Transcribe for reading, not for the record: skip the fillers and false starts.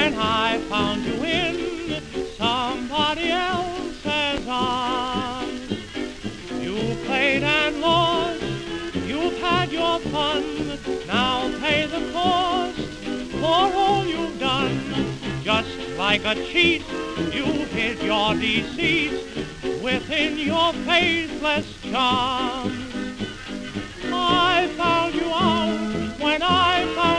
when I found you in somebody else's arms. You played and lost, you've had your fun, now pay the cost for all you've done. Just like a cheat, you hid your deceit within your faithless charms. I found you out when I found